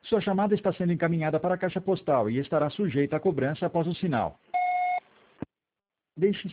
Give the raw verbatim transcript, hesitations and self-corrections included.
Sua chamada está sendo encaminhada para a caixa postal e estará sujeita a cobrança após o sinal. Deixe